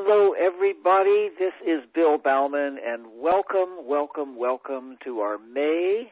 Hello, everybody. This is Bill Bauman, and welcome to our May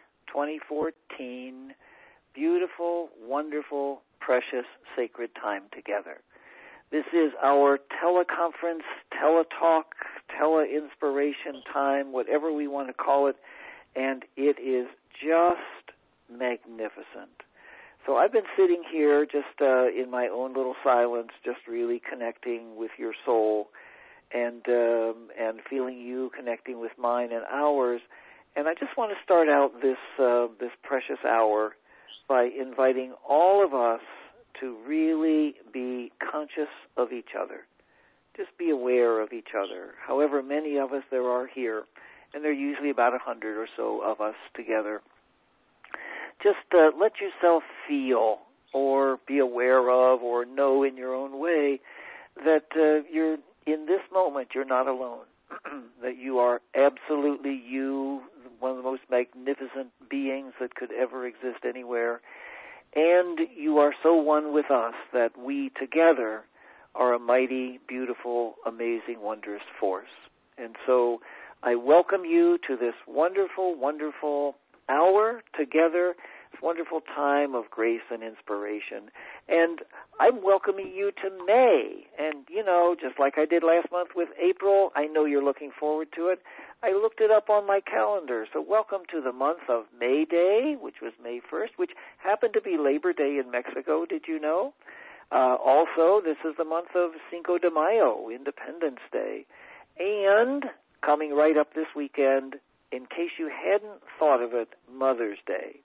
2014 beautiful, wonderful, precious, sacred time together. This is our teleconference, teletalk, tele-inspiration time, whatever we want to call it, and it is just magnificent. So I've been sitting here just in my own little silence, just really connecting with your soul and feeling you connecting with mine and ours. And I just want to start out this precious hour by inviting all of us to really be conscious of each other. Just be aware of each other. However many of us there are here, and there are usually about 100 or so of us together. Just let yourself feel or be aware of or know in your own way that you're in this moment, you're not alone, that you are absolutely you, one of the most magnificent beings that could ever exist anywhere, and you are so one with us that we together are a mighty, beautiful, amazing, wondrous force. And so I welcome you to this wonderful, wonderful hour together, this wonderful time of grace and inspiration. And I'm welcoming you to May. And, you know, just like I did last month with April, I know you're looking forward to it. I looked it up on my calendar. So welcome to the month of May Day, which was May 1st, which happened to be Labor Day in Mexico. Did you know? Also, this is the month of Cinco de Mayo, Independence Day. And coming right up this weekend, in case you hadn't thought of it, Mother's Day.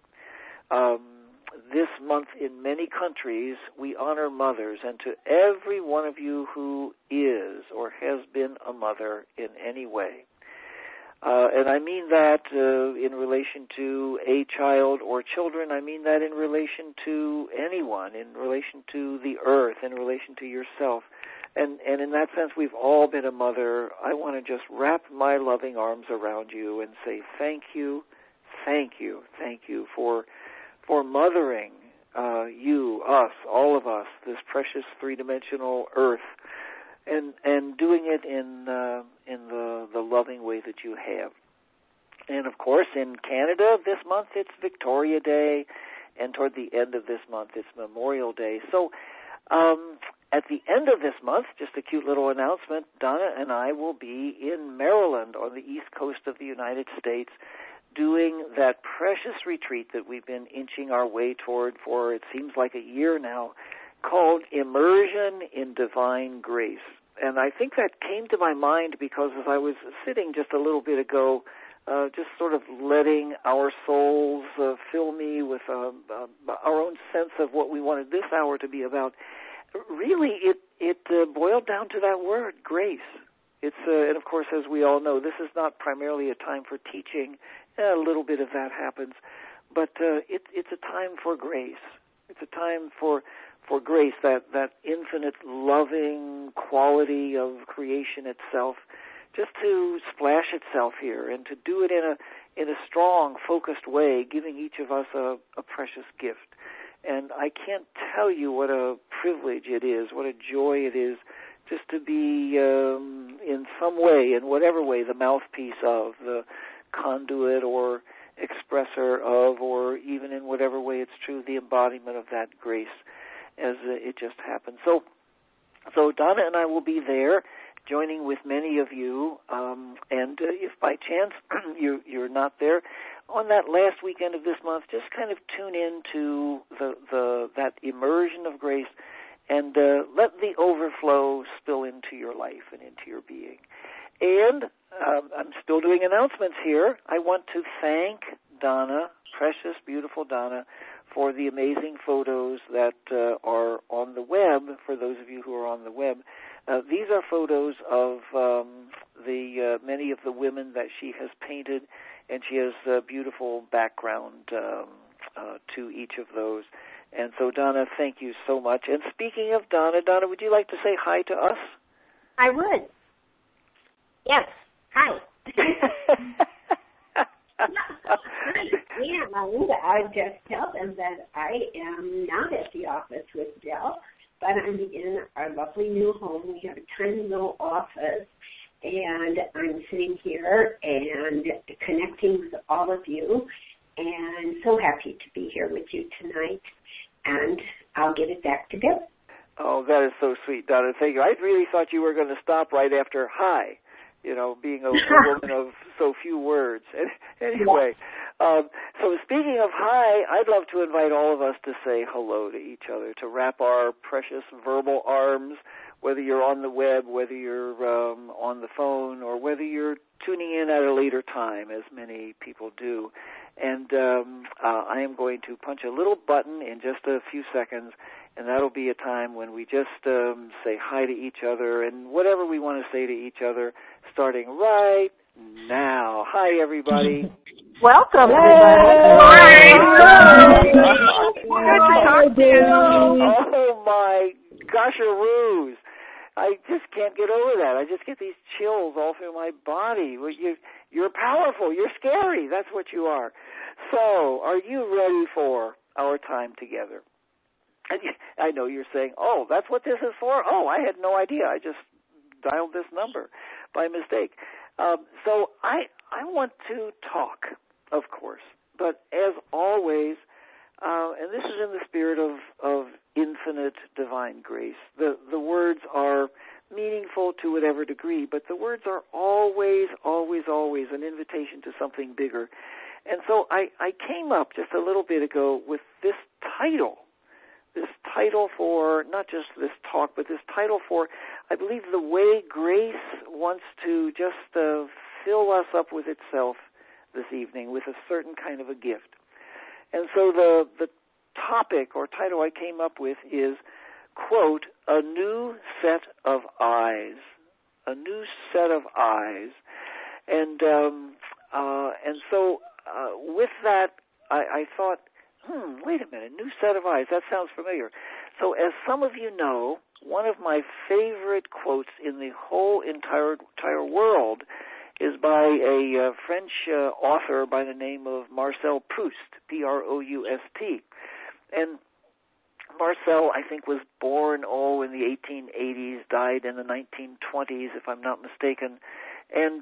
This month in many countries, we honor mothers, and to every one of you who is or has been a mother in any way. And I mean that in relation to a child or children. I mean that in relation to anyone, in relation to the earth, in relation to yourself. And in that sense, we've all been a mother. I want to just wrap my loving arms around you and say thank you for mothering you, us, all of us, this precious three-dimensional earth, and doing it in the loving way that you have. And of course, in Canada this month it's Victoria Day, and toward the end of this month it's Memorial Day. So at the end of this month, just a cute little announcement, Donna and I will be in Maryland on the east coast of the United States doing that precious retreat that we've been inching our way toward for, it seems like a year now, called Immersion in Divine Grace. And I think that came to my mind because as I was sitting just a little bit ago, just sort of letting our souls fill me with our own sense of what we wanted this hour to be about, really it boiled down to that word, grace. It's and of course, as we all know, this is not primarily a time for teaching. A little bit of that happens, but it's a time for grace. It's a time for grace, that infinite loving quality of creation itself, just to splash itself here and to do it in a strong, focused way, giving each of us a precious gift. And I can't tell you what a privilege it is, what a joy it is, just to be in some way, in whatever way, the mouthpiece of, the conduit or expressor of, or even in whatever way it's true, the embodiment of that grace as it just happens. So Donna and I will be there, joining with many of you, and if by chance you're not there, on that last weekend of this month, just kind of tune in to that immersion of grace and let the overflow spill into your life and into your being. And I'm still doing announcements here. I want to thank Donna, precious, beautiful Donna, for the amazing photos that are on the web, for those of you who are on the web. These are photos of many of the women that she has painted, and she has a beautiful background to each of those. And so, Donna, thank you so much. And speaking of Donna, would you like to say hi to us? I would. Yes. Hi. And I'll just tell them that I am not at the office with Bill. but I'm in our lovely new home. We have a tiny little office, and I'm sitting here and connecting with all of you, and so happy to be here with you tonight, and I'll give it back to Bill. Oh, that is so sweet, Donna. Thank you. I really thought you were going to stop right after hi, being a woman of so few words. Anyway, so speaking of hi, I'd love to invite all of us to say hello to each other, to wrap our precious verbal arms, whether you're on the web, whether you're on the phone, or whether you're tuning in at a later time, as many people do. And I am going to punch a little button in just a few seconds, and that'll be a time when we just say hi to each other and whatever we want to say to each other, starting right now. Hi, everybody. Welcome, everybody. Good to talk to you. Oh, my gosh-a-roos. I just can't get over that. I just get these chills all through my body. You're powerful. You're scary. That's what you are. So, are you ready for our time together? I know you're saying, oh, that's what this is for? Oh, I had no idea. I just dialed this number by mistake. So I want to talk, of course, but as always, and this is in the spirit of infinite divine grace, the words are meaningful to whatever degree, but the words are always, always, always an invitation to something bigger. And so I came up just a little bit ago with this title for not just this talk, but this title for, I believe, the way grace wants to just fill us up with itself this evening with a certain kind of a gift. And so the topic or title I came up with is, quote, a new set of eyes. A new set of eyes. And so with that, I thought, wait a minute, new set of eyes, that sounds familiar. So as some of you know, one of my favorite quotes in the whole entire world is by a French author by the name of Marcel Proust, P-R-O-U-S-T. And Marcel, I think, was born, in the 1880s, died in the 1920s, if I'm not mistaken. And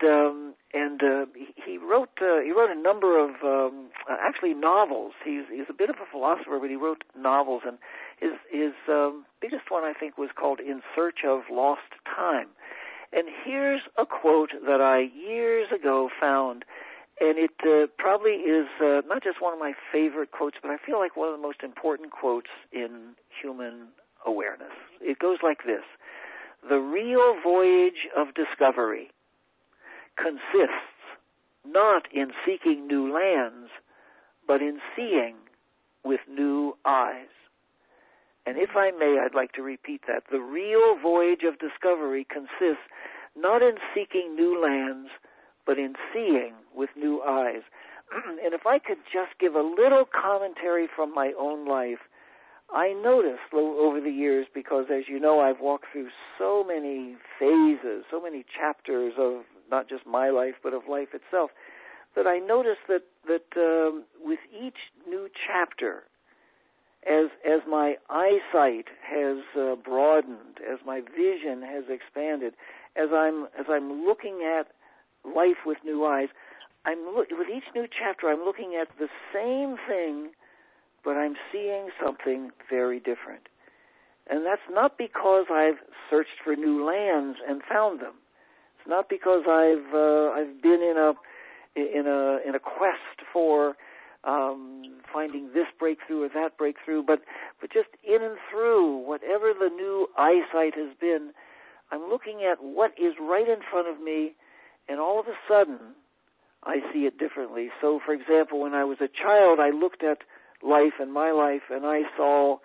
he wrote a number of actually novels. He's a bit of a philosopher, but he wrote novels, and his biggest one, I think, was called In Search of Lost Time. And here's a quote that I years ago found, and it probably is not just one of my favorite quotes, but I feel like one of the most important quotes in human awareness. It goes like this: the real voyage of discovery consists not in seeking new lands, but in seeing with new eyes. And if I may, I'd like to repeat that. The real voyage of discovery consists not in seeking new lands, but in seeing with new eyes. And if I could just give a little commentary from my own life, I noticed over the years, because as you know, I've walked through so many phases, so many chapters of not just my life, but of life itself, that I noticed that with each new chapter, as my eyesight has broadened, as my vision has expanded, as I'm looking at life with new eyes, with each new chapter I'm looking at the same thing, but I'm seeing something very different. And that's not because I've searched for new lands and found them. It's not because I've been in a quest for finding this breakthrough or that breakthrough, but just in and through whatever the new eyesight has been, I'm looking at what is right in front of me, and all of a sudden I see it differently. So, for example, when I was a child, I looked at life and my life, and I saw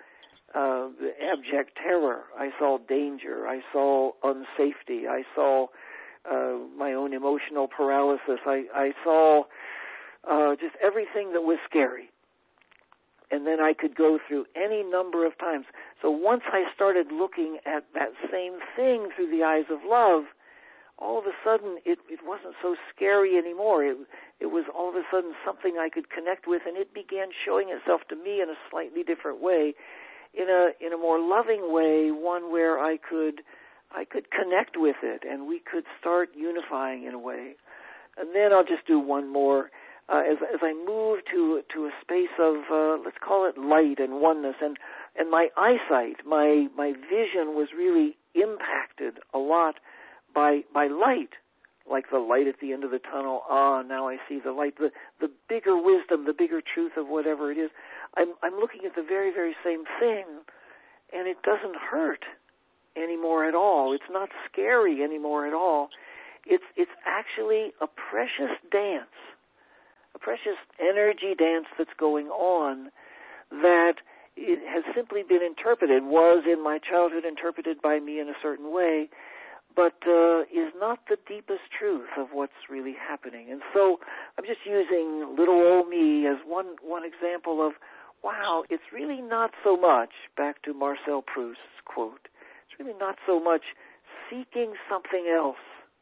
abject terror. I saw danger. I saw unsafety. I saw my own emotional paralysis. I saw just everything that was scary. And then I could go through any number of times. So once I started looking at that same thing through the eyes of love, all of a sudden it wasn't so scary anymore. It was all of a sudden something I could connect with, and it began showing itself to me in a slightly different way. in a more loving way, one where I could connect with it, and we could start unifying in a way. And then I'll just do one more. As I move to a space of let's call it light and oneness, and my eyesight, my vision was really impacted a lot by light, like the light at the end of the tunnel. Now I see the light, the bigger wisdom, the bigger truth of whatever it is. I'm looking at the very, very same thing, and it doesn't hurt anymore at all. It's not scary anymore at all. It's actually a precious dance, a precious energy dance that's going on that it has simply been interpreted, was in my childhood interpreted by me in a certain way, but is not the deepest truth of what's really happening. And so I'm just using little old me as one example of, wow, it's really not so much, back to Marcel Proust's quote, it's really not so much seeking something else,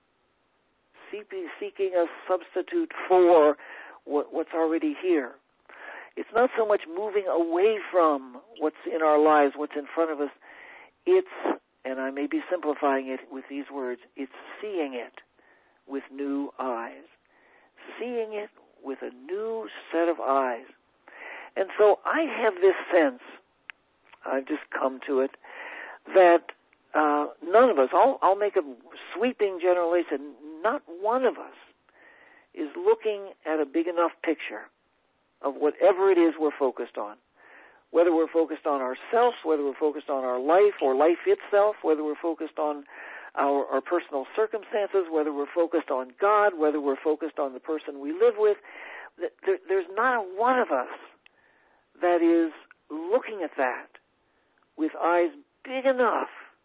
seeking a substitute for what's already here. It's not so much moving away from what's in our lives, what's in front of us. It's, and I may be simplifying it with these words, it's seeing it with new eyes. Seeing it with a new set of eyes. And so I have this sense, I've just come to it, that none of us, I'll make a sweeping generalization, not one of us is looking at a big enough picture of whatever it is we're focused on. Whether we're focused on ourselves, whether we're focused on our life or life itself, whether we're focused on our personal circumstances, whether we're focused on God, whether we're focused on the person we live with, there's not one of us that is looking at that with eyes big enough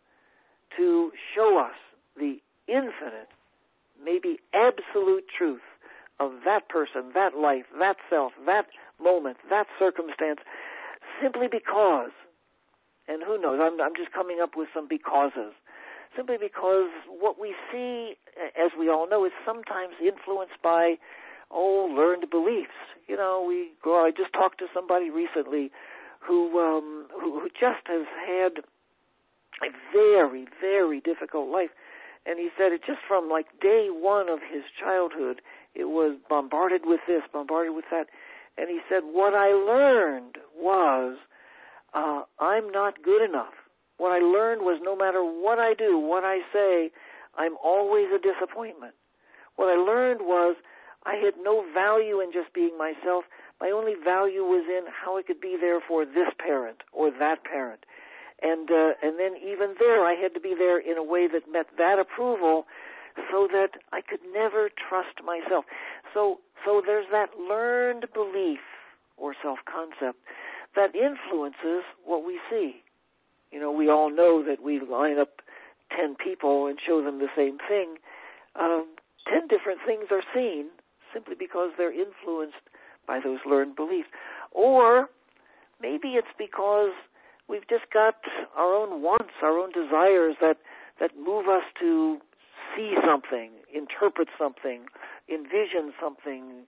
to show us the infinite, maybe absolute truth of that person, that life, that self, that moment, that circumstance, simply because, and who knows, I'm just coming up with some becauses, simply because what we see, as we all know, is sometimes influenced by, learned beliefs. You know, I just talked to somebody recently who just has had a very, very difficult life. And he said it just from like day one of his childhood, it was bombarded with this, bombarded with that. And he said, what I learned was I'm not good enough. What I learned was no matter what I do, what I say, I'm always a disappointment. What I learned was I had no value in just being myself. My only value was in how I could be there for this parent or that parent. And then even there, I had to be there in a way that met that approval so that I could never trust myself. So there's that learned belief or self-concept that influences what we see. You know, we all know that we line up 10 people and show them the same thing. 10 different things are seen simply because they're influenced by those learned beliefs. Or maybe it's because we've just got our own wants, our own desires that move us to see something, interpret something, envision something,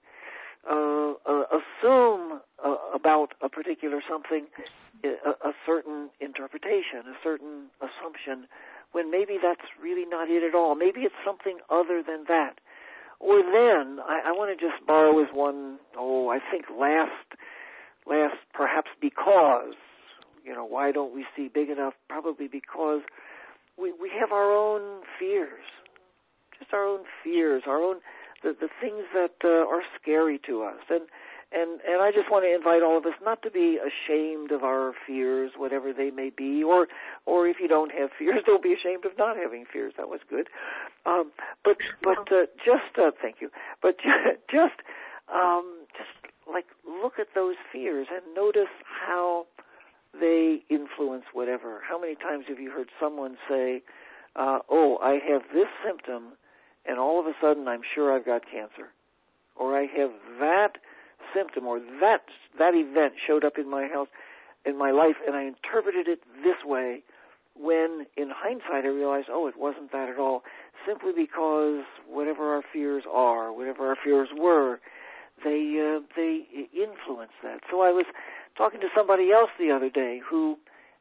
assume about a particular something, a certain interpretation, a certain assumption, when maybe that's really not it at all. Maybe it's something other than that. Or then, I want to just borrow as one, I think last perhaps because, why don't we see big enough? Probably because we have our own fears, just our own fears, the things that are scary to us. And I just want to invite all of us not to be ashamed of our fears, whatever they may be, or if you don't have fears, don't be ashamed of not having fears. That was good. Thank you. But just like look at those fears and notice how they influence whatever. How many times have you heard someone say, I have this symptom, and all of a sudden I'm sure I've got cancer. Or I have that symptom, or that event showed up in my house, in my life, and I interpreted it this way, when in hindsight I realized, it wasn't that at all, simply because whatever our fears are, whatever our fears were, they influence that. So I was talking to somebody else the other day who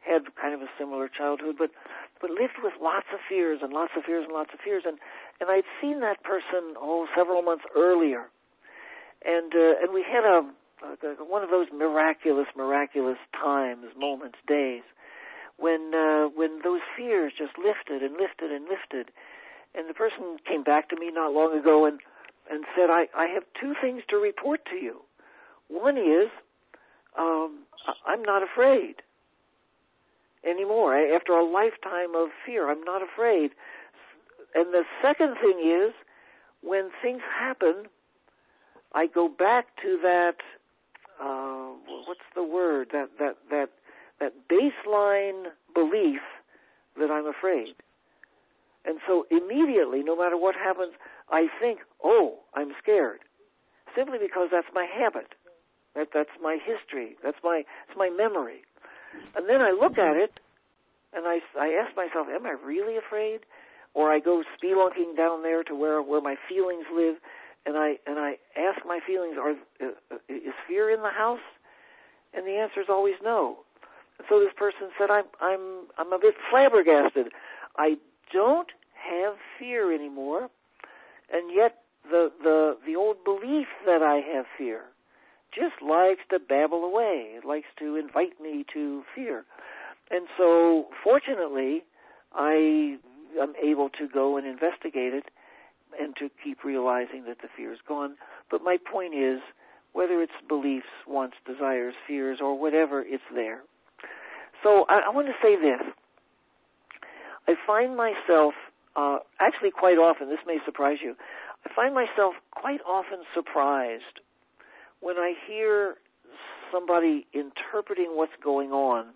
had kind of a similar childhood, but lived with lots of fears and lots of fears and lots of fears. And I'd seen that person, several months earlier. And we had one of those miraculous times, moments, days, when those fears just lifted and lifted and lifted. And the person came back to me not long ago and said, I have two things to report to you. One is, I'm not afraid anymore. After a lifetime of fear, I'm not afraid. And the second thing is, when things happen, I go back to that, what's the word, that baseline belief that I'm afraid. And so immediately, no matter what happens, I think, I'm scared, simply because that's my habit. That's my history. It's my memory. And then I look at it, and I ask myself, am I really afraid? Or I go spelunking down there to where my feelings live, and I ask my feelings, is fear in the house? And the answer is always no. And so this person said, I'm a bit flabbergasted. I don't have fear anymore, and yet the old belief that I have fear just likes to babble away. It likes to invite me to fear. And so, fortunately, I am able to go and investigate it and to keep realizing that the fear is gone. But my point is, whether it's beliefs, wants, desires, fears, or whatever, it's there. So I want to say this. I find myself, actually quite often, this may surprise you, I find myself quite often surprised when I hear somebody interpreting what's going on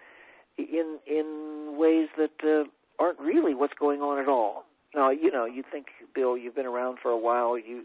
in ways that aren't really what's going on at all. Now, you think, Bill, you've been around for a while. You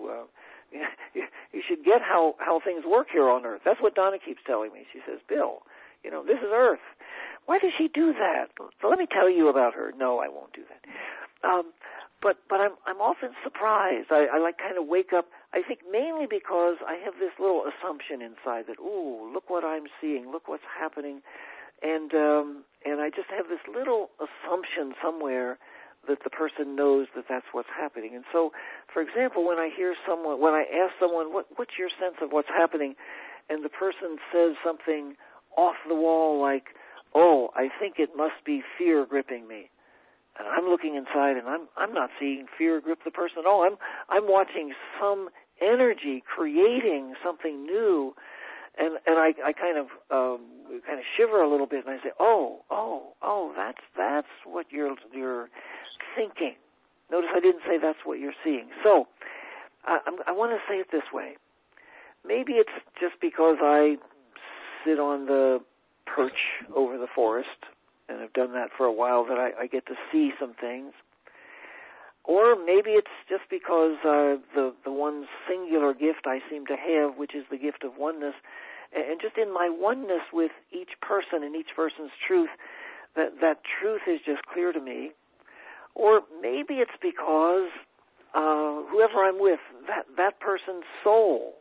should get how things work here on Earth. That's what Donna keeps telling me. She says, Bill, this is Earth. Why does she do that? So let me tell you about her. No, I won't do that. But I'm often surprised. I like kind of wake up. I think mainly because I have this little assumption inside that, look what I'm seeing, look what's happening, and I just have this little assumption somewhere that the person knows that that's what's happening. And so, for example, when I ask someone, what's your sense of what's happening, and the person says something off the wall like, I think it must be fear gripping me. And I'm looking inside, and I'm not seeing fear grip the person at all. I'm watching some energy creating something new, and I kind of shiver a little bit, and I say, that's what you're thinking. Notice I didn't say that's what you're seeing. So I want to say it this way. Maybe it's just because I sit on the perch over the forest, and I've done that for a while, that I get to see some things. Or maybe it's just because the one singular gift I seem to have, which is the gift of oneness, and just in my oneness with each person and each person's truth, that truth is just clear to me. Or maybe it's because whoever I'm with, that person's soul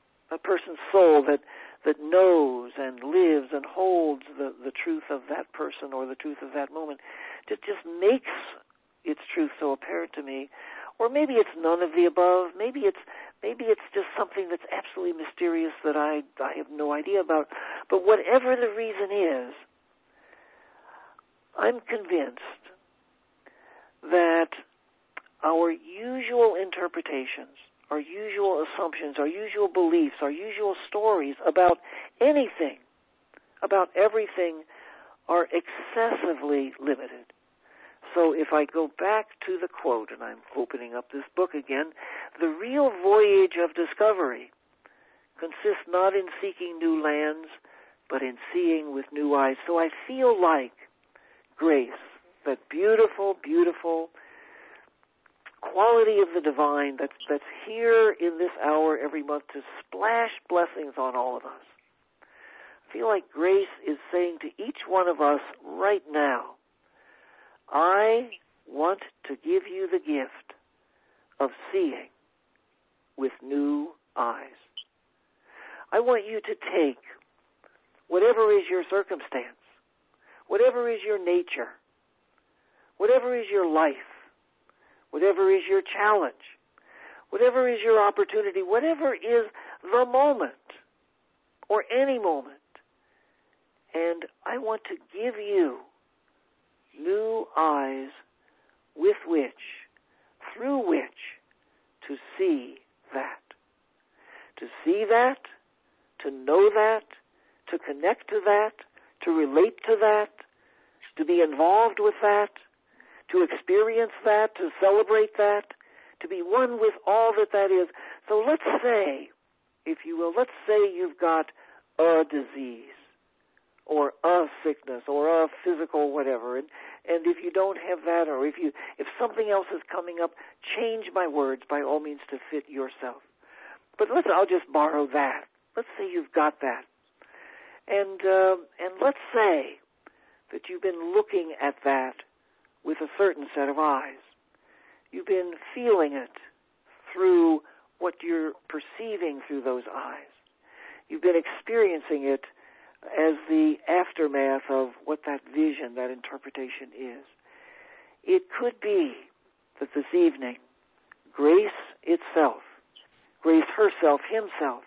that knows and lives and holds the truth of that person or the truth of that moment, just makes its truth so apparent to me. Or maybe it's none of the above. Maybe it's just something that's absolutely mysterious that I have no idea about. But whatever the reason is, I'm convinced that our usual interpretations, our usual assumptions, our usual beliefs, our usual stories about anything, about everything, are excessively limited. So if I go back to the quote, and I'm opening up this book again, the real voyage of discovery consists not in seeking new lands, but in seeing with new eyes. So I feel like grace, that beautiful, beautiful quality of the divine that's here in this hour every month to splash blessings on all of us. I feel like grace is saying to each one of us right now, I want to give you the gift of seeing with new eyes. I want you to take whatever is your circumstance, whatever is your nature, whatever is your life, whatever is your challenge, whatever is your opportunity, whatever is the moment or any moment. And I want to give you new eyes with which, through which, to see that. To see that, to know that, to connect to that, to relate to that, to be involved with that, to experience that, to celebrate that, to be one with all that that is. So let's say, if you will, let's say you've got a disease or a sickness or a physical whatever, and if you don't have that, or if something else is coming up, change my words by all means to fit yourself. But I'll just borrow that. Let's say you've got that. And let's say that you've been looking at that with a certain set of eyes. You've been feeling it through what you're perceiving through those eyes. You've been experiencing it as the aftermath of what that vision, that interpretation is. It could be that this evening, Grace itself, Grace herself, himself,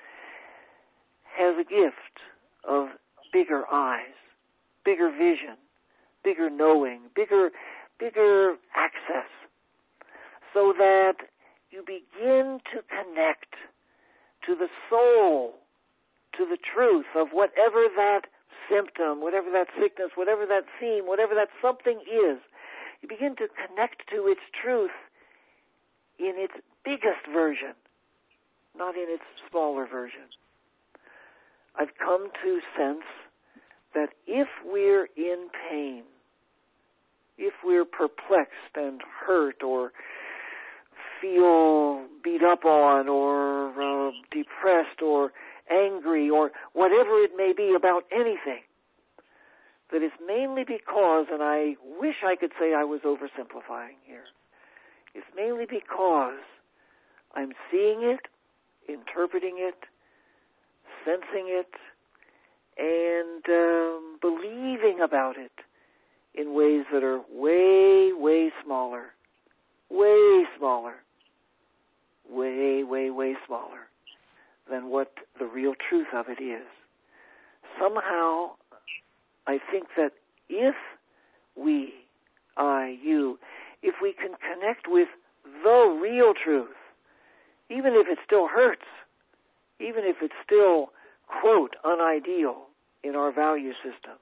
has a gift of bigger eyes, bigger vision, bigger knowing, bigger access, so that you begin to connect to the soul, to the truth of whatever that symptom, whatever that sickness, whatever that theme, whatever that something is. You begin to connect to its truth in its biggest version, not in its smaller version. I've come to sense that if we're in pain, if we're perplexed and hurt or feel beat up on or depressed or angry or whatever it may be about anything, that it's mainly because, and I wish I could say I was oversimplifying here, it's mainly because I'm seeing it, interpreting it, sensing it, and believing about it in ways that are way, way smaller, way smaller, way, way, way smaller than what the real truth of it is. Somehow, I think that if we, you, if we can connect with the real truth, even if it still hurts, even if it's still, quote, unideal in our value system,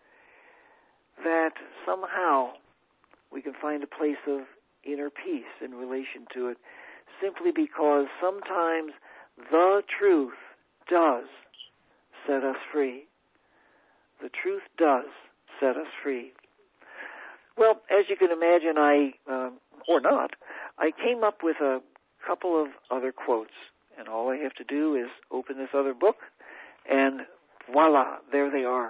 that somehow we can find a place of inner peace in relation to it, simply because sometimes the truth does set us free. The truth does set us free. Well, as you can imagine, or not, I came up with a couple of other quotes, and all I have to do is open this other book, and voila, there they are.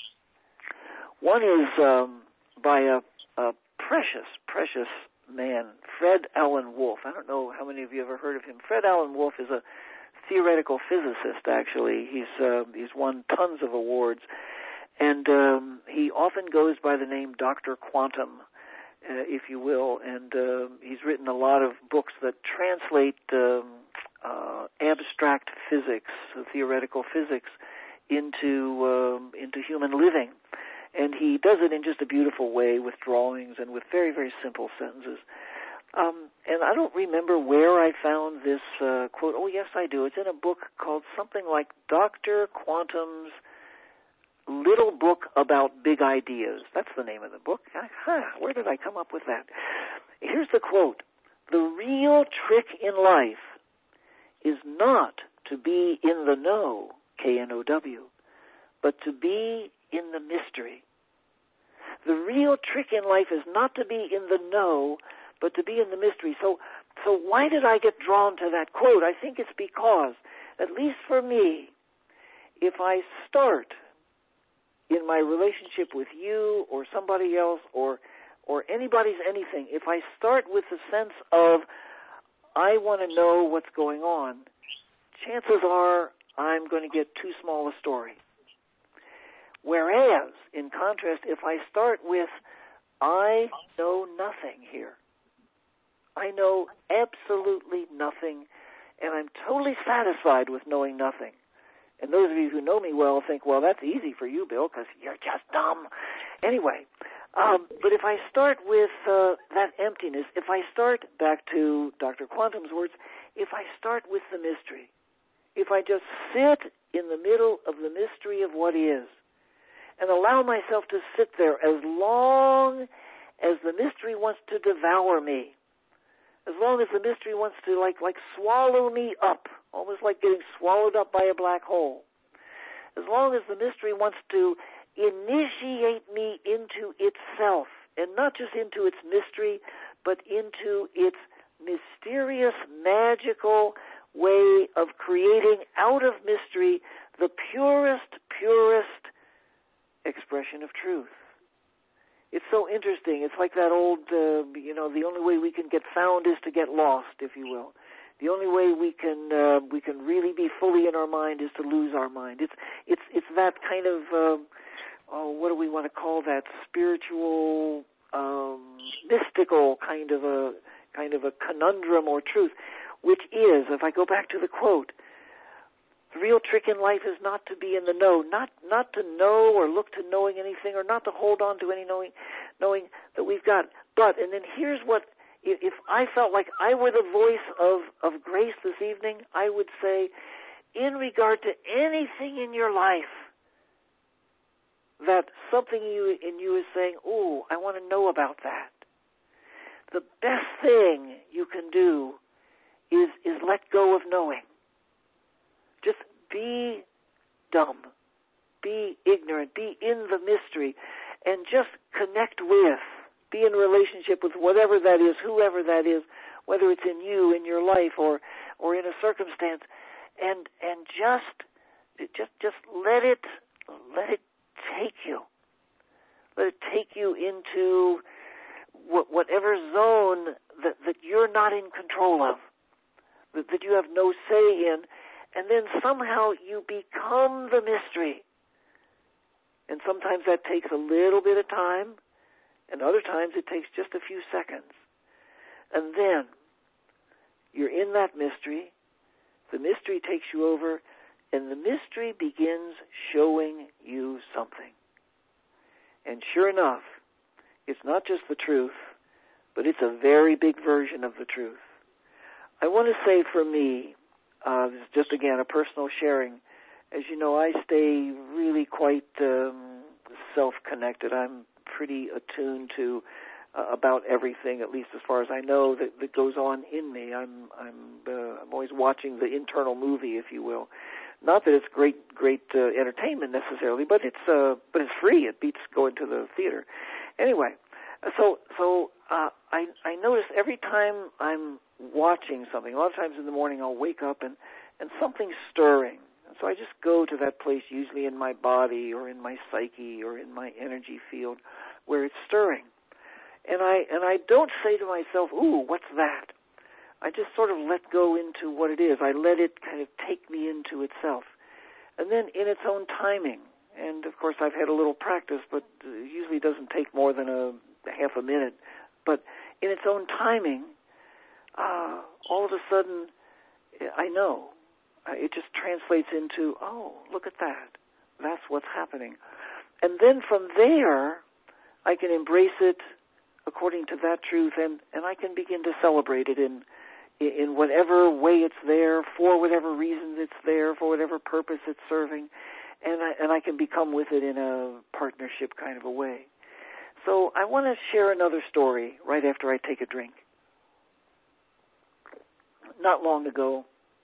One is by a precious, precious man, Fred Alan Wolf. I don't know how many of you ever heard of him. Fred Alan Wolf is a theoretical physicist, actually. He's won tons of awards, and he often goes by the name Dr. Quantum, if you will, and he's written a lot of books that translate abstract physics, theoretical physics, into human living. And he does it in just a beautiful way with drawings and with very, very simple sentences. And I don't remember where I found this quote. Oh, yes, I do. It's in a book called something like Dr. Quantum's Little Book About Big Ideas. That's the name of the book. Where did I come up with that? Here's the quote. The real trick in life is not to be in the know, K-N-O-W, but to be in the mystery. The real trick in life is not to be in the know, but to be in the mystery. So why did I get drawn to that quote? I think it's because, at least for me, if I start in my relationship with you or somebody else or anybody's anything, if I start with the sense of I want to know what's going on, chances are I'm going to get too small a story. Whereas, in contrast, if I start with, I know nothing here. I know absolutely nothing, and I'm totally satisfied with knowing nothing. And those of you who know me well think, well, that's easy for you, Bill, because you're just dumb. Anyway, but if I start with that emptiness, if I start, back to Dr. Quantum's words, if I start with the mystery, if I just sit in the middle of the mystery of what is, and allow myself to sit there as long as the mystery wants to devour me, as long as the mystery wants to like swallow me up, almost like getting swallowed up by a black hole, as long as the mystery wants to initiate me into itself, and not just into its mystery, but into its mysterious, magical way of creating out of mystery the purest expression of truth. It's so interesting. It's like that old, the only way we can get found is to get lost, if you will. The only way we can really be fully in our mind is to lose our mind. It's that kind of what do we want to call that? Spiritual, mystical kind of a conundrum or truth, which is, if I go back to the quote, the real trick in life is not to be in the know, not to know or look to knowing anything, or not to hold on to any knowing that we've got. But, and then here's what, if I felt like I were the voice of grace this evening, I would say, in regard to anything in your life, that something in you is saying, oh, I want to know about that. The best thing you can do is let go of knowing. Just be dumb, be ignorant, be in the mystery, and just connect with, be in relationship with whatever that is, whoever that is, whether it's in you, in your life, or in a circumstance, and just let it take you. Let it take you into whatever zone that you're not in control of, that you have no say in. And then somehow you become the mystery. And sometimes that takes a little bit of time, and other times it takes just a few seconds. And then you're in that mystery, the mystery takes you over, and the mystery begins showing you something. And sure enough, it's not just the truth, but it's a very big version of the truth. I want to say for me, this is just, again, a personal sharing. As you know, I stay really quite self-connected. I'm pretty attuned to about everything, at least as far as I know, that goes on in me. I'm always watching the internal movie, if you will. Not that it's great entertainment necessarily, but it's free. It beats going to the theater. Anyway, so I notice every time I'm watching something, a lot of times in the morning I'll wake up and something's stirring. And so I just go to that place, usually in my body or in my psyche or in my energy field, where it's stirring. And I don't say to myself, ooh, what's that? I just sort of let go into what it is. I let it kind of take me into itself. And then in its own timing, and of course I've had a little practice, but it usually doesn't take more than a half a minute, but in its own timing, all of a sudden, I know. It just translates into, oh, look at that. That's what's happening. And then from there, I can embrace it according to that truth, and I can begin to celebrate it in whatever way it's there, for whatever reason it's there, for whatever purpose it's serving, and I can become with it in a partnership kind of a way. So I want to share another story right after I take a drink. Not long ago,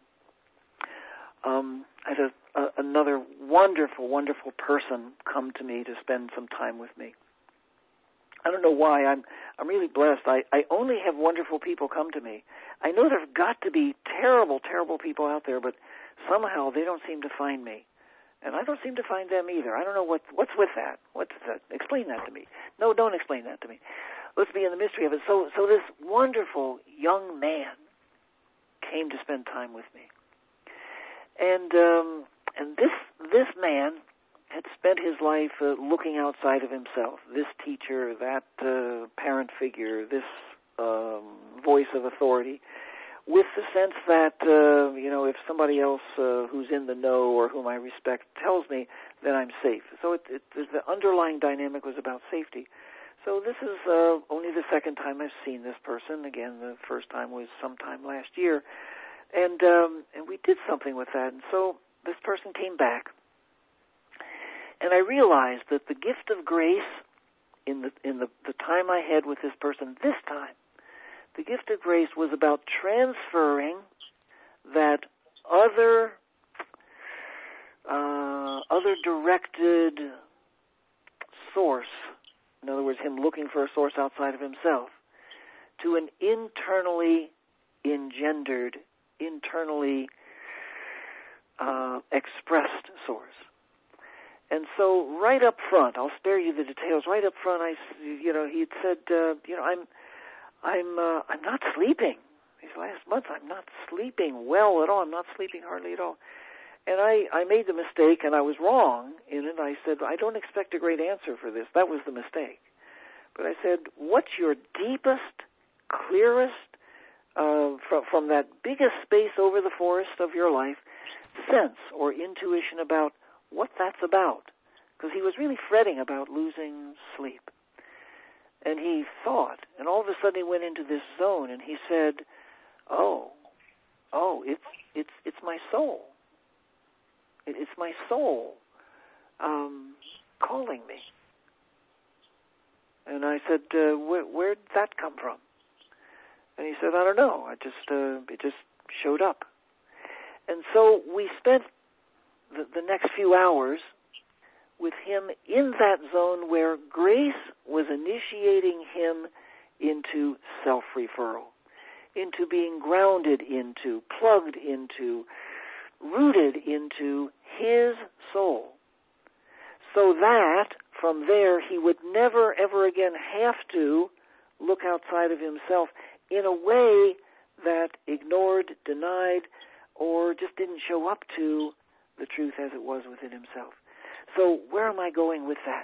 I had another wonderful, wonderful person come to me to spend some time with me. I don't know why. I'm really blessed. I only have wonderful people come to me. I know there have got to be terrible, terrible people out there, but somehow they don't seem to find me. And I don't seem to find them either. I don't know what's with that. What's that? Explain that to me. No, don't explain that to me. Let's be in the mystery of it. So this wonderful young man came to spend time with me. And this man had spent his life looking outside of himself, this teacher, that parent figure, this voice of authority, with the sense that, if somebody else who's in the know or whom I respect tells me, then I'm safe. So the underlying dynamic was about safety. So this is only the second time I've seen this person. Again, the first time was sometime last year. And we did something with that. And so this person came back. And I realized that the gift of grace in the time I had with this person this time, the gift of grace was about transferring that other directed source, in other words, him looking for a source outside of himself, to an internally engendered, internally expressed source. And so right up front, I'll spare you the details. Right up front, he had said, I'm not sleeping. These last months, I'm not sleeping well at all. I'm not sleeping hardly at all. And I made the mistake, and I was wrong in it. I said, I don't expect a great answer for this. That was the mistake. But I said, what's your deepest, clearest, from that biggest space over the forest of your life, sense or intuition about what that's about? Because he was really fretting about losing sleep. And he thought, and all of a sudden he went into this zone, and he said, it's my soul. It's my soul calling me. And I said, where'd that come from? And he said, I don't know. It just showed up. And so we spent the next few hours with him in that zone where grace was initiating him into self-referral, into being grounded into, plugged into, rooted into his soul, so that from there he would never, ever again have to look outside of himself in a way that ignored, denied, or just didn't show up to the truth as it was within himself. So where am I going with that?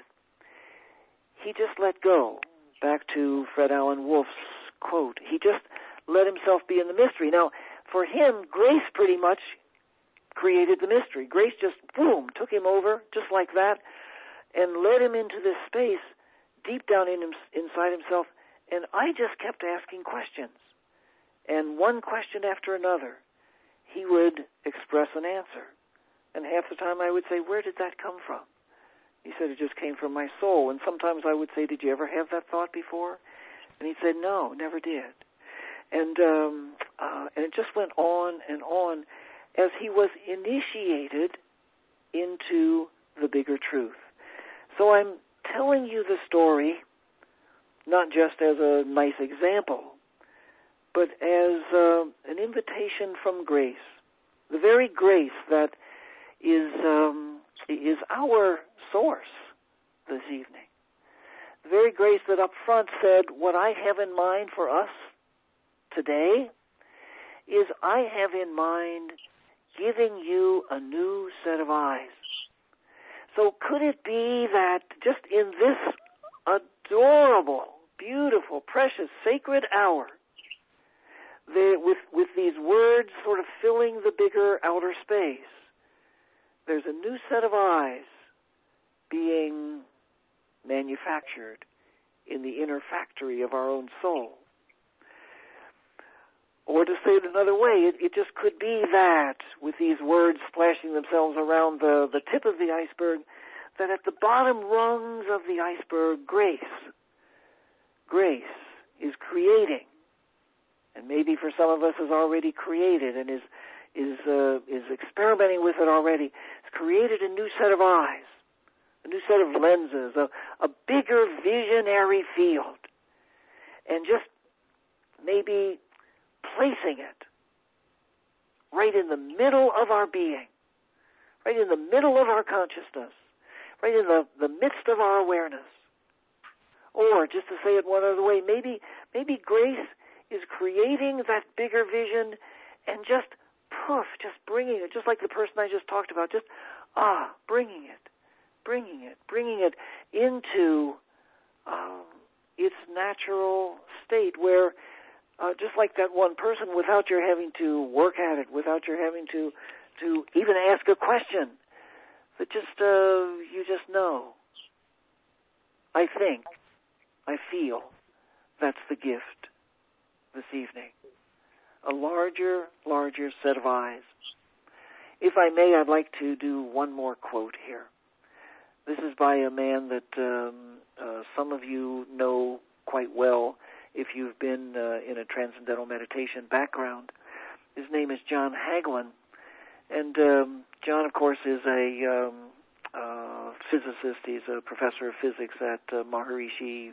He just let go. Back to Fred Alan Wolf's quote. He just let himself be in the mystery. Now, for him, grace pretty much created the mystery. Grace just, boom, took him over, just like that, and led him into this space deep down inside himself. And I just kept asking questions. And one question after another, he would express an answer. And half the time I would say, where did that come from? He said, it just came from my soul. And sometimes I would say, did you ever have that thought before? And he'd say, no, never did. And it just went on and on as he was initiated into the bigger truth. So I'm telling you the story not just as a nice example, but as an invitation from grace, the very grace that is our source this evening. The very grace that up front said, what I have in mind for us today is I have in mind giving you a new set of eyes. So could it be that just in this adorable, beautiful, precious, sacred hour, with these words sort of filling the bigger outer space, there's a new set of eyes being manufactured in the inner factory of our own soul. Or to say it another way, it just could be that, with these words splashing themselves around the tip of the iceberg, that at the bottom rungs of the iceberg, grace is creating, and maybe for some of us has already created and is experimenting with it already. It's created a new set of eyes, a new set of lenses, a bigger visionary field, and just maybe placing it right in the middle of our being, right in the middle of our consciousness, right in the midst of our awareness. Or, just to say it one other way, maybe grace is creating that bigger vision and just poof, just bringing it, just like the person I just talked about, just bringing it bringing it into its natural state where, just like that one person, without your having to work at it, without your having to even ask a question, that just you just know. I feel that's the gift this evening. A larger set of eyes. If I may, I'd like to do one more quote here. This is by a man that some of you know quite well if you've been in a transcendental meditation background. His name is John Hagelin. And John, of course, is a physicist. He's a professor of physics at Maharishi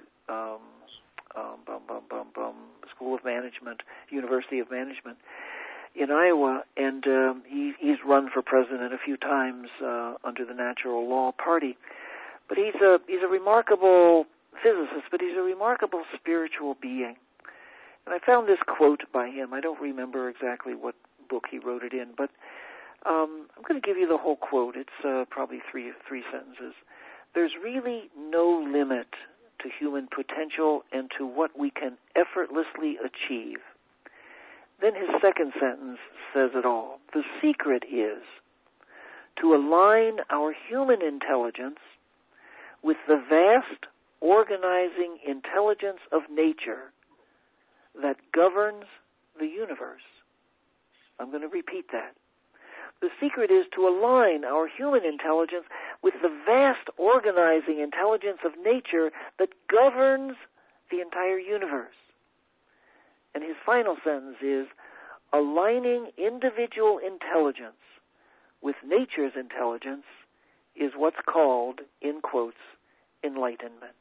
School of Management, University of Management in Iowa, and he's run for president a few times under the Natural Law Party. But he's a remarkable physicist, but he's a remarkable spiritual being. And I found this quote by him. I don't remember exactly what book he wrote it in, but I'm going to give you the whole quote. It's probably three sentences. There's really no limit to human potential and to what we can effortlessly achieve. Then his second sentence says it all. The secret is to align our human intelligence with the vast organizing intelligence of nature that governs the universe. I'm going to repeat that. The secret is to align our human intelligence with the vast organizing intelligence of nature that governs the entire universe. And his final sentence is, aligning individual intelligence with nature's intelligence is what's called, in quotes, enlightenment.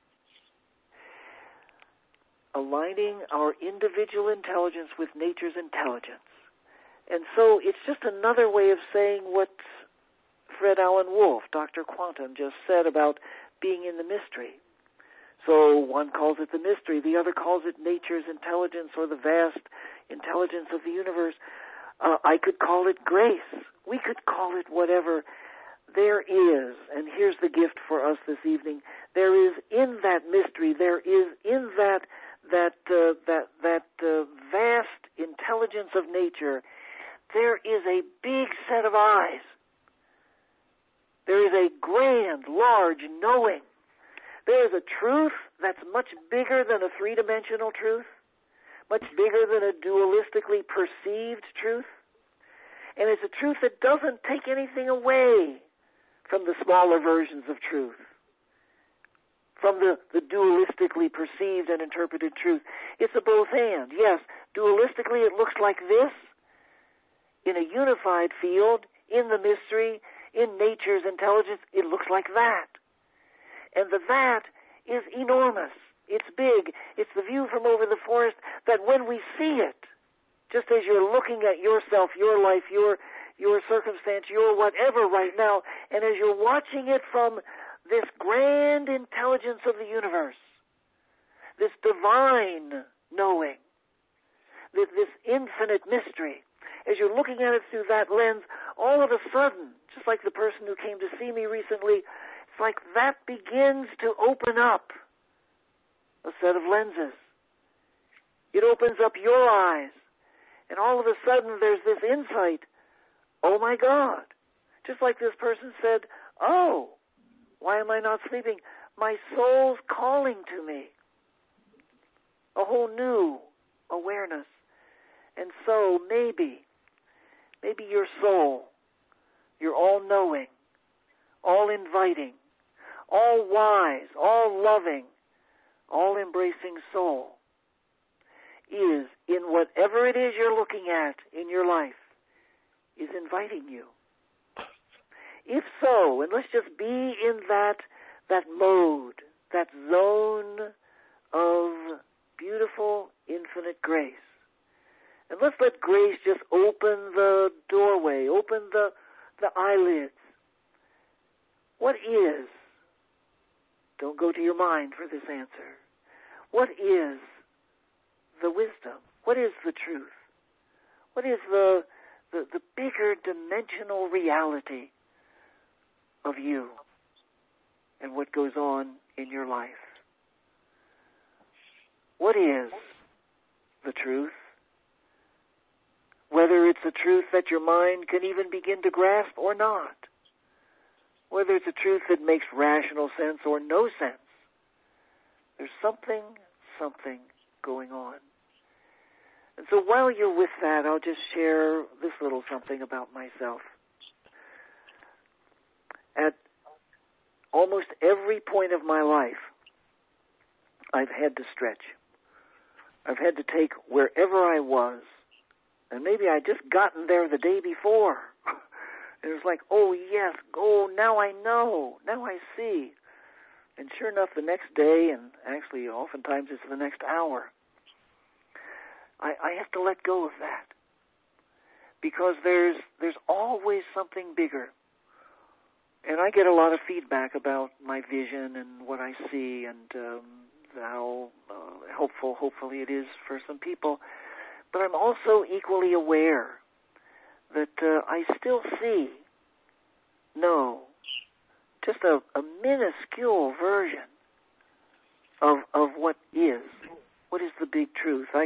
Aligning our individual intelligence with nature's intelligence. And so it's just another way of saying what Fred Alan Wolf, Dr. Quantum, just said about being in the mystery. So one calls it the mystery, the other calls it nature's intelligence or the vast intelligence of the universe. I could call it grace. We could call it whatever. There is, and here's the gift for us this evening, there is in that mystery, there is in that vast intelligence of nature, there is a big set of eyes. There is a grand, large knowing. There is a truth that's much bigger than a three-dimensional truth, much bigger than a dualistically perceived truth. And it's a truth that doesn't take anything away from the smaller versions of truth, from the dualistically perceived and interpreted truth. It's a both and. Yes, dualistically it looks like this. In a unified field, in the mystery, in nature's intelligence, it looks like that. And the that is enormous. It's big. It's the view from over the forest that when we see it, just as you're looking at yourself, your life, your circumstance, your whatever right now, and as you're watching it from this grand intelligence of the universe, this divine knowing, this infinite mystery, as you're looking at it through that lens, all of a sudden, just like the person who came to see me recently, it's like that begins to open up a set of lenses. It opens up your eyes. And all of a sudden there's this insight. Oh my God. Just like this person said, oh, why am I not sleeping? My soul's calling to me. A whole new awareness. And so maybe your soul, your all-knowing, all-inviting, all-wise, all-loving, all-embracing soul is, in whatever it is you're looking at in your life, is inviting you. If so, and let's just be in that mode, that zone of beautiful, infinite grace. And let's let grace just open the doorway, open the eyelids. What is? Don't go to your mind for this answer. What is the wisdom? What is the truth? What is the bigger dimensional reality of you? and what goes on in your life. What is the truth? Whether it's a truth that your mind can even begin to grasp or not. Whether it's a truth that makes rational sense or no sense. There's something going on. And so while you're with that, I'll just share this little something about myself. At almost every point of my life, I've had to stretch. I've had to take wherever I was, and maybe I'd just gotten there the day before. And it was like, oh yes, now I know, now I see. And sure enough, the next day, and actually oftentimes it's the next hour, I have to let go of that. Because there's always something bigger. And I get a lot of feedback about my vision and what I see and how helpful, hopefully, it is for some people. But I'm also equally aware that I still see, just a minuscule version of what is the big truth. I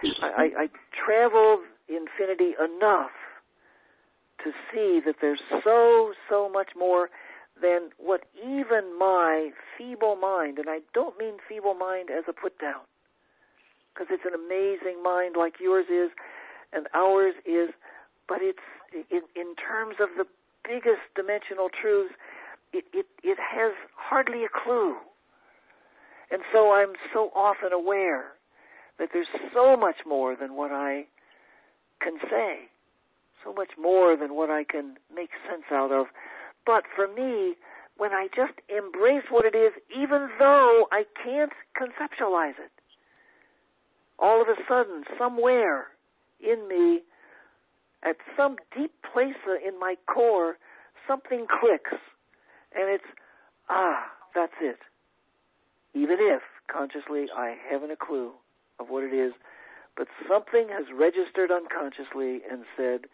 traveled infinity enough to see that there's so much more than what even my feeble mind, and I don't mean feeble mind as a put down, because it's an amazing mind like yours is and ours is, but it's in terms of the biggest dimensional truths, it has hardly a clue. And so I'm so often aware that there's so much more than what I can say, so much more than what I can make sense out of. But for me, when I just embrace what it is, even though I can't conceptualize it, all of a sudden, somewhere in me, at some deep place in my core, something clicks. And it's, that's it. Even if, consciously, I haven't a clue of what it is, but something has registered unconsciously and said,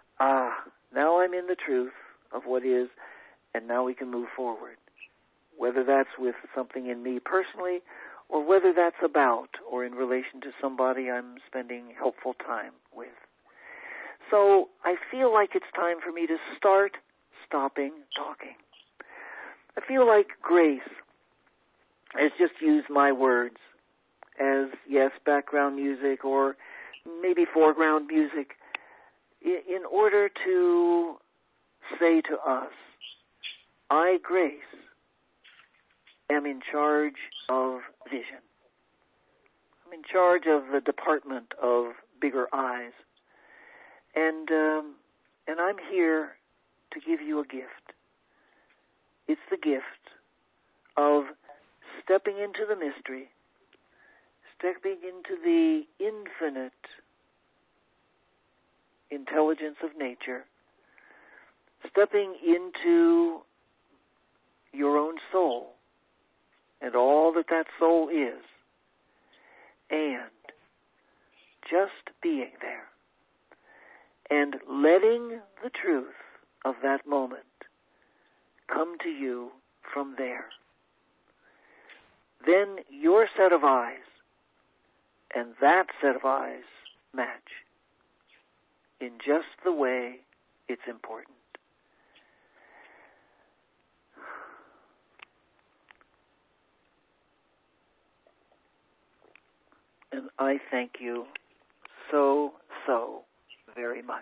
now I'm in the truth of what is, and now we can move forward. Whether that's with something in me personally, or whether that's about or in relation to somebody I'm spending helpful time with. So I feel like it's time for me to start stopping talking. I feel like Grace has just used my words as, yes, background music or maybe foreground music in order to say to us, I, Grace, am in charge of vision. I'm in charge of the department of bigger eyes. And I'm here to give you a gift. It's the gift of stepping into the mystery, stepping into the infinite intelligence of nature, stepping into your own soul and all that that soul is, and just being there and letting the truth of that moment come to you from there. Then your set of eyes and that set of eyes match in just the way it's important. And I thank you so very much.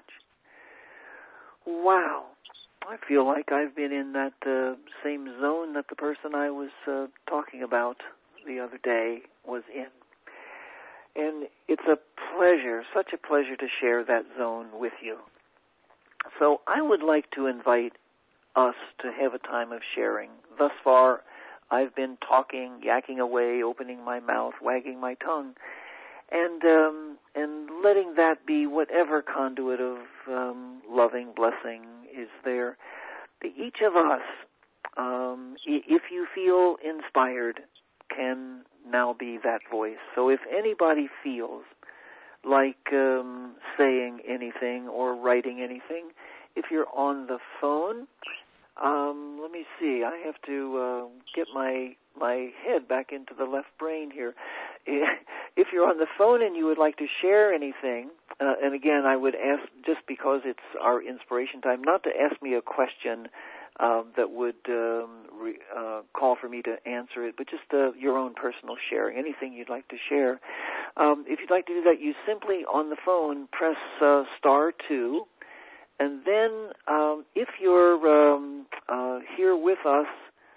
Wow. I feel like I've been in that same zone that the person I was talking about the other day was in. And it's a pleasure, such a pleasure to share that zone with you. So I would like to invite us to have a time of sharing. Thus far, I've been talking, yakking away, opening my mouth, wagging my tongue, and letting that be whatever conduit of loving blessing is there. Each of us, if you feel inspired, can now be that voice. So if anybody feels like saying anything or writing anything, if you're on the phone, Let me see. I have to get my head back into the left brain here. If you're on the phone and you would like to share anything, and again, I would ask, just because it's our inspiration time, not to ask me a question that would call for me to answer it, but just your own personal sharing, anything you'd like to share. If you'd like to do that, you simply, on the phone, press *2, and then if you're here with us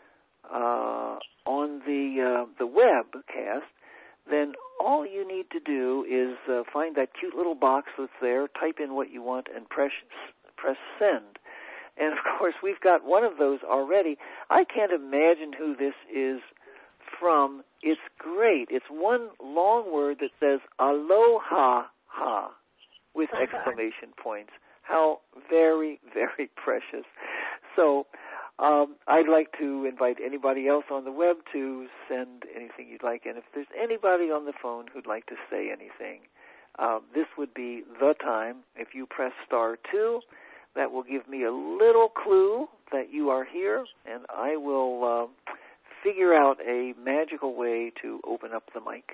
on the webcast, then all you need to do is find that cute little box that's there, type in what you want, and press send. And, of course, we've got one of those already. I can't imagine who this is from. It's great. It's one long word that says aloha ha with exclamation points. How very, very precious. So I'd like to invite anybody else on the web to send anything you'd like. And if there's anybody on the phone who'd like to say anything, this would be the time. If you press *2, that will give me a little clue that you are here, and I will figure out a magical way to open up the mic.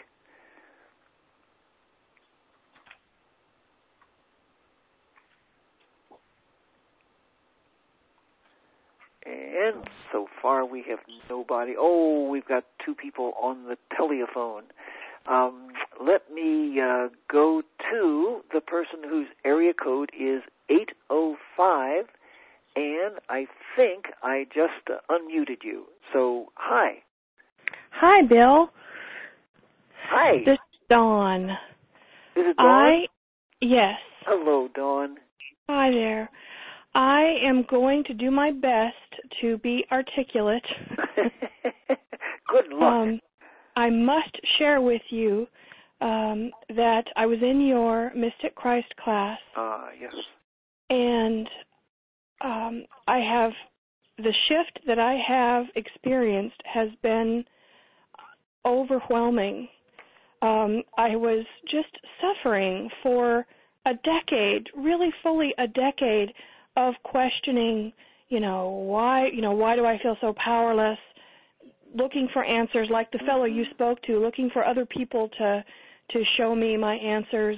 And so far we have nobody. Oh, we've got 2 people on the telephone. Let me go to the person whose area code is 805, and I think I just unmuted you. So, hi. Hi, Bill. Hi. This is Dawn. Is it Dawn? Yes. Hello, Dawn. Hi there. I am going to do my best to be articulate. Good luck. I must share with you that I was in your Mystic Christ class. Yes. And I have, the shift that I have experienced has been overwhelming. I was just suffering for a decade, really fully a decade, of questioning, why do I feel so powerless, looking for answers like the fellow you spoke to, looking for other people to show me my answers,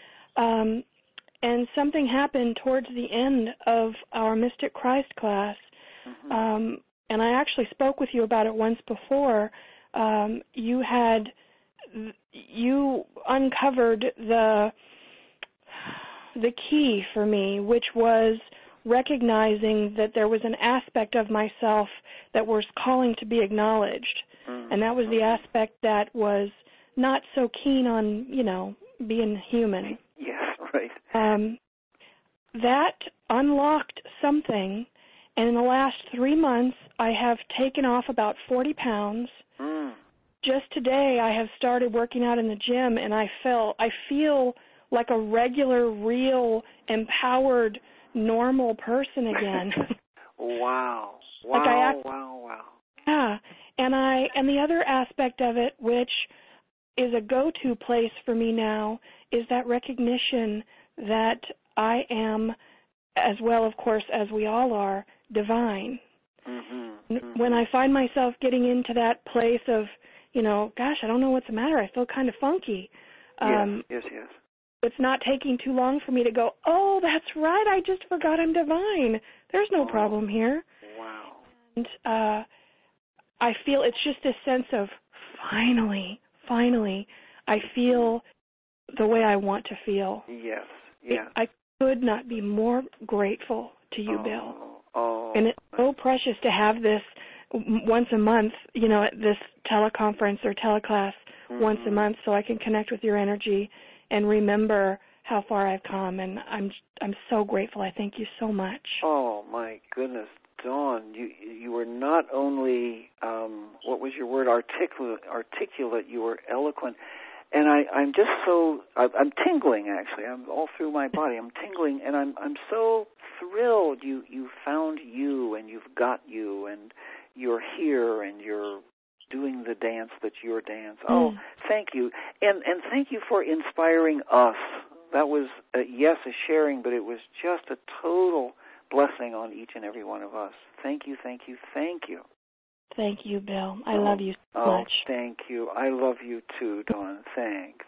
and something happened towards the end of our Mystic Christ class, and I actually spoke with you about it once before. You uncovered the key for me, which was recognizing that there was an aspect of myself that was calling to be acknowledged, and that was the aspect that was not so keen on, being human. Yes, right. That unlocked something, and in the last 3 months, I have taken off about 40 pounds. Just today, I have started working out in the gym, and I feel like a regular, real, empowered, normal person again. Wow. Wow. Yeah. And the other aspect of it, which is a go-to place for me now, is that recognition that I am, as well, of course, as we all are, divine. When I find myself getting into that place of, gosh, I don't know what's the matter, I feel kind of funky. Yes. It's not taking too long for me to go, oh, that's right, I just forgot I'm divine. There's no problem here. Wow. And I feel it's just this sense of finally, I feel the way I want to feel. Yes. I could not be more grateful to you, Bill. Oh. And it's so precious to have this once a month, at this teleconference or teleclass once a month, so I can connect with your energy and remember how far I've come. And I'm so grateful. I thank you so much. Oh, my goodness. Dawn, you were not only, what was your word, articulate, you were eloquent. And I'm just so, I'm tingling, actually. I'm all through my body. I'm tingling, and I'm so thrilled you found you, and you've got you, and you're here, and you're doing the dance that's your dance. Oh, thank you. And thank you for inspiring us. That was, yes, a sharing, but it was just a total blessing on each and every one of us. Thank you, thank you, thank you. Thank you, Bill. I love you so much. Thank you. I love you too, Dawn. Thanks.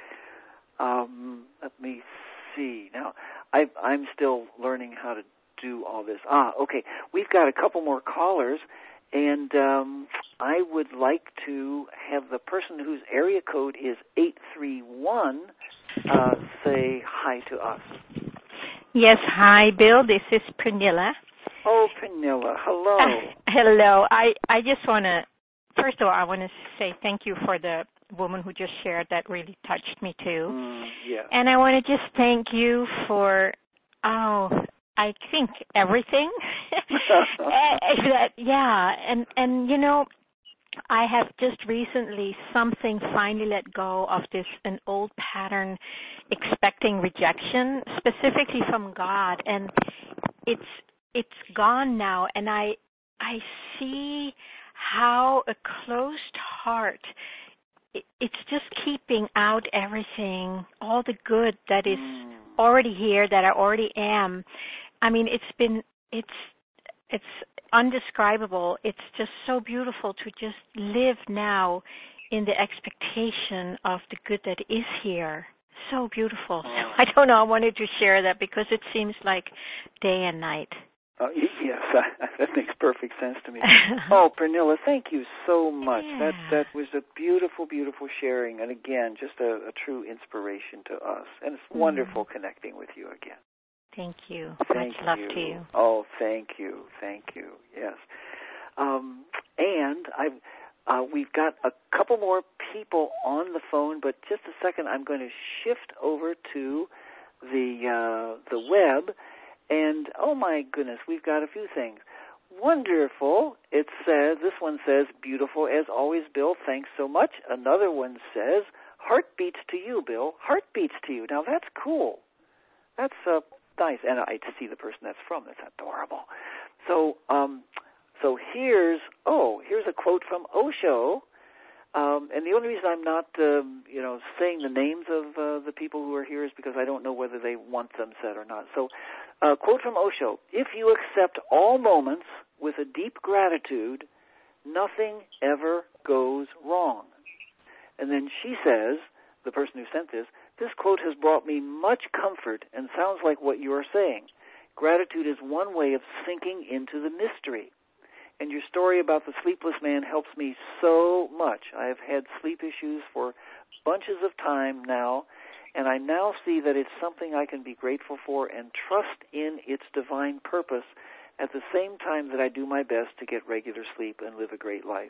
Let me see. Now, I'm still learning how to do all this. Okay. We've got a couple more callers, and I would like to have the person whose area code is 831 say hi to us. Yes, hi, Bill. This is Pernilla. Oh, Pernilla, hello. Hello. I just want to, first of all, I want to say thank you for the woman who just shared. That really touched me too. Yeah. And I want to just thank you for, I think everything. And you know, I have just recently something finally let go of an old pattern, expecting rejection, specifically from God, and it's gone now, and I see how a closed heart, it's just keeping out everything, all the good that is already here, that I already am. I mean, it's undescribable. It's just so beautiful to just live now in the expectation of the good that is here. So beautiful. So I don't know, I wanted to share that because it seems like day and night. Yes, that makes perfect sense to me. Pernilla, thank you so much. Yeah. That was a beautiful, beautiful sharing, and again, just a true inspiration to us. And it's wonderful connecting with you again. Thank you. Thank much love you. to you. Oh, thank you. Yes. And we've got a couple more people on the phone, but just a second, I'm going to shift over to the web. And, oh, my goodness, we've got a few things. Wonderful. It says, this one says, beautiful as always, Bill. Thanks so much. Another one says, heartbeats to you, Bill. Heartbeats to you. Now, that's cool. That's nice. And I see the person that's from. That's adorable. So here's a quote from Osho. And the only reason I'm not, saying the names of the people who are here is because I don't know whether they want them said or not. So, quote from Osho: if you accept all moments with a deep gratitude, nothing ever goes wrong. And then she says, the person who sent this quote has brought me much comfort and sounds like what you are saying. Gratitude is one way of sinking into the mystery. And your story about the sleepless man helps me so much. I have had sleep issues for bunches of time now, and I now see that it's something I can be grateful for and trust in its divine purpose at the same time that I do my best to get regular sleep and live a great life.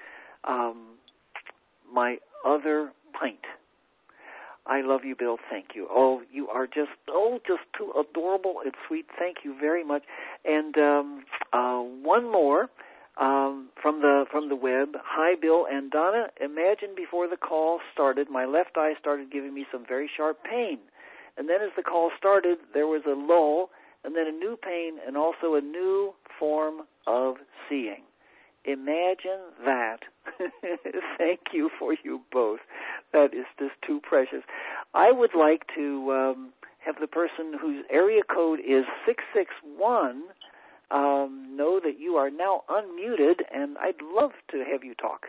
My other pint. I love you, Bill. Thank you. Oh, you are just too adorable and sweet. Thank you very much. And one more from the web. Hi, Bill and Donna. Imagine before the call started, my left eye started giving me some very sharp pain. And then as the call started, there was a lull, and then a new pain, and also a new form of seeing. Imagine that. Thank you for you both. That is just too precious. I would like to have the person whose area code is 661 know that you are now unmuted, and I'd love to have you talk.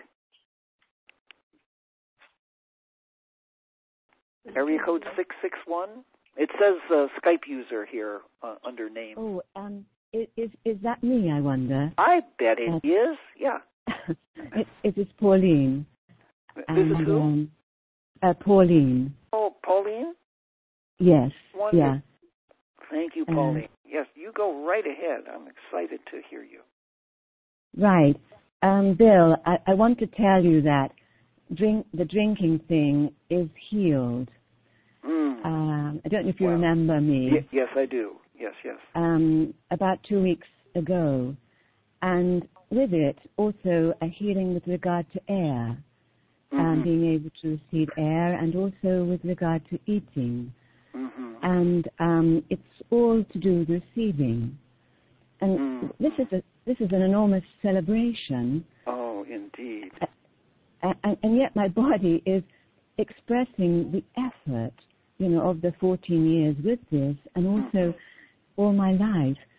Area code 661. It says Skype user here under name. Oh, is that me, I wonder? I bet it is, yeah. It is Pauline. This is who? Pauline. Oh, Pauline? Yes, Wonderful. yeah. Thank you, Pauline. Yes, you go right ahead. I'm excited to hear you. Right. Bill, I want to tell you that the drinking thing is healed. I don't know if you remember me. Yes, I do. Yes. About 2 weeks ago. And with it, also a healing with regard to air, being able to receive air, and also with regard to eating. And it's all to do with receiving. And this is an enormous celebration. Oh, indeed. And yet my body is expressing the effort, of the 14 years with this, and also all my life.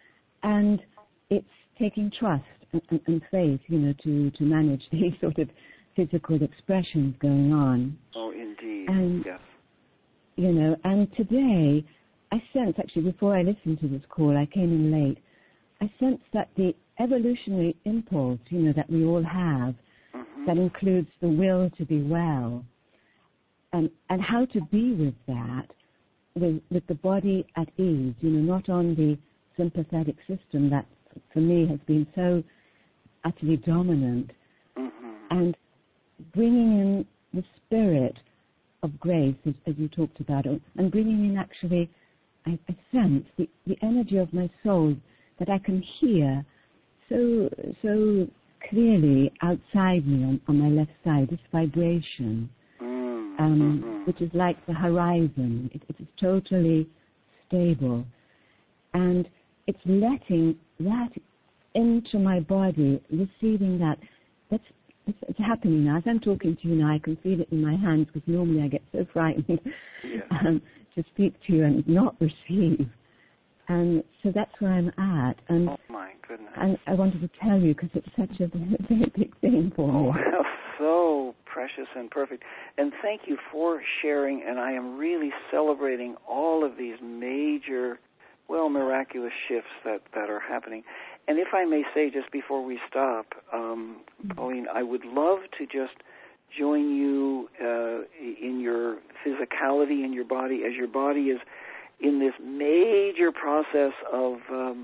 And it's taking trust and faith, to manage these sort of physical expressions going on. Oh, indeed. And, yes. And today, I sense, actually, before I listened to this call, I came in late, I sense that the evolutionary impulse, that we all have, that includes the will to be well, and how to be with that, with the body at ease, not on the sympathetic system that, for me, has been so utterly dominant, and bringing in the spirit of grace, as you talked about, and bringing in, actually, I sense the energy of my soul that I can hear so clearly outside me on my left side, this vibration, which is like the horizon. It is totally stable. And it's letting that into my body, receiving that. It's happening now. As I'm talking to you now, I can feel it in my hands, because normally I get so frightened to speak to you and not receive. And so that's where I'm at. And, oh, my goodness. And I wanted to tell you, because it's such a very big thing for me. Oh, so precious and perfect. And thank you for sharing, and I am really celebrating all of these major, miraculous shifts that are happening. And if I may say, just before we stop, Pauline, I would love to just join you in your physicality in your body, as your body is in this major process of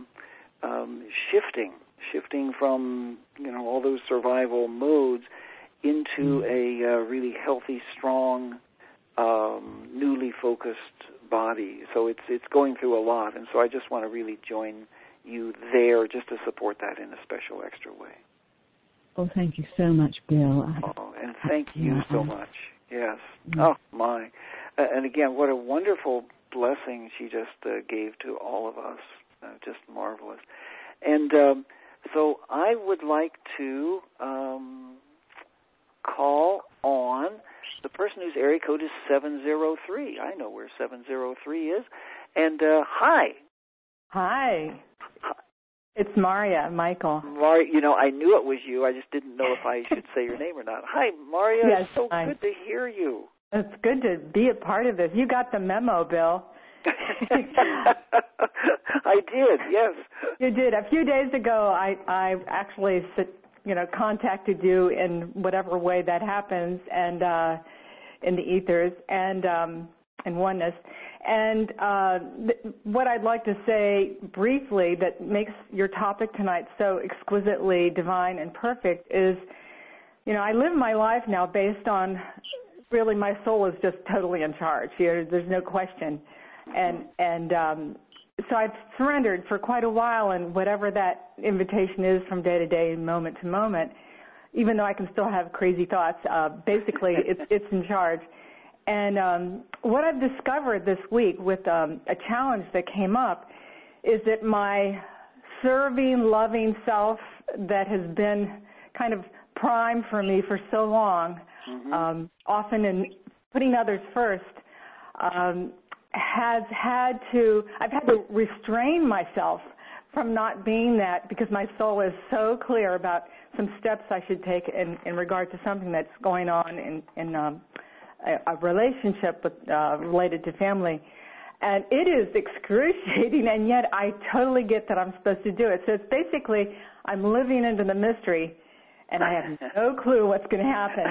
shifting from all those survival modes into a really healthy, strong, newly focused body. So it's going through a lot, and so I just want to really join you there, just to support that in a special extra way. Oh, thank you so much, Bill. And thank you so much. Yes. Oh, my. And again, what a wonderful blessing she just gave to all of us. Just marvelous. And so I would like to call on the person whose area code is 703. I know where 703 is. And hi. Hi. It's Maria, Michael. Maria, I knew it was you. I just didn't know if I should say your name or not. Hi, Maria. Yes, it's so good to hear you. It's good to be a part of this. You got the memo, Bill. I did, yes. You did. A few days ago, I actually, contacted you in whatever way that happens, and in the ethers, and in oneness. And what I'd like to say briefly that makes your topic tonight so exquisitely divine and perfect is, I live my life now based on, really, my soul is just totally in charge. There's no question. And so I've surrendered for quite a while, and whatever that invitation is from day to day, moment to moment, even though I can still have crazy thoughts, basically it's in charge. And what I've discovered this week with a challenge that came up is that my serving, loving self that has been kind of prime for me for so long, often in putting others first, I've had to restrain myself from not being that, because my soul is so clear about some steps I should take in regard to something that's going on in a relationship with, related to family. And it is excruciating, and yet I totally get that I'm supposed to do it. So it's basically I'm living into the mystery, and I have no clue what's going to happen.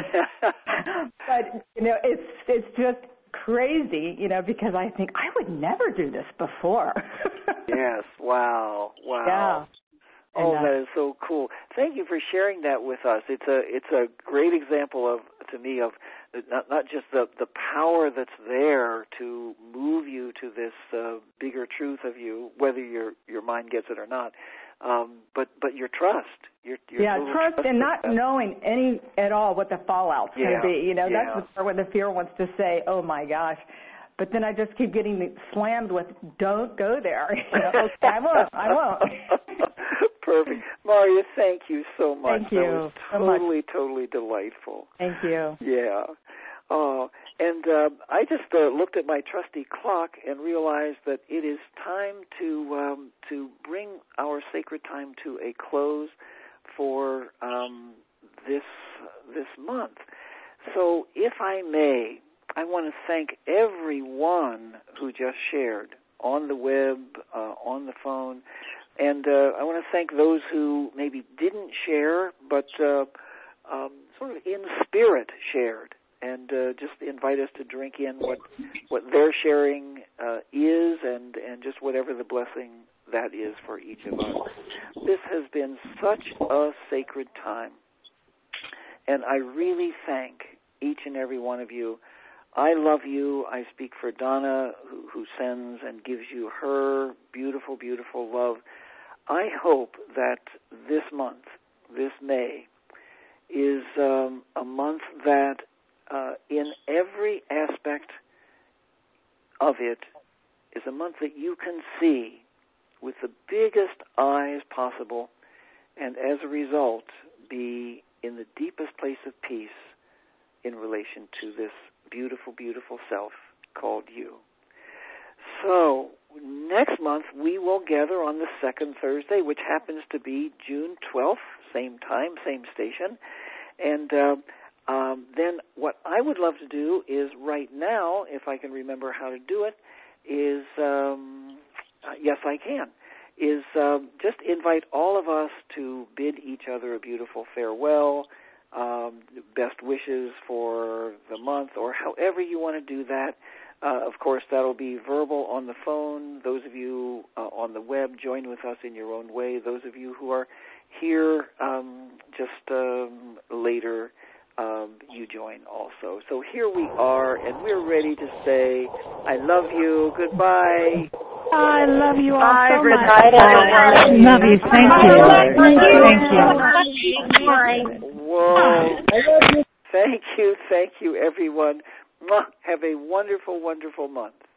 But, it's just crazy, because I think I would never do this before. Yes, wow. Yeah. Oh, that is so cool. Thank you for sharing that with us. It's a great example to me of not just the power that's there to move you to this bigger truth of you, whether your mind gets it or not, but your trust. Your trust and not knowing any at all what the fallout's going to be. That's the part where the fear wants to say, "Oh my gosh." But then I just keep getting slammed with, "Don't go there." I won't. Perfect. Maria, thank you so much. Thank you. That was totally delightful. Thank you. Yeah. And I just looked at my trusty clock and realized that it is time to bring our sacred time to a close for this month. So, if I may, I want to thank everyone who just shared on the web, on the phone, and I want to thank those who maybe didn't share, but sort of in spirit shared, and just invite us to drink in what their sharing is, and just whatever the blessing that is for each of us. This has been such a sacred time, and I really thank each and every one of you. I love you. I speak for Donna, who sends and gives you her beautiful, beautiful love. I hope that this month, this May, is a month that in every aspect of it is a month that you can see with the biggest eyes possible, and as a result be in the deepest place of peace in relation to this beautiful, beautiful self called you. So next month we will gather on the second Thursday, which happens to be June 12th, same time, same station. And then what I would love to do is right now, if I can remember how to do it, is, yes I can, is just invite all of us to bid each other a beautiful farewell, best wishes for the month, or however you want to do that. Of course, that'll be verbal on the phone. Those of you on the web, join with us in your own way. Those of you who are here just later, you join also. So here we are, and we're ready to say, I love you. Goodbye. I love you all so much. I love you. Thank you. Whoa. Thank you, everyone. Have a wonderful, wonderful month.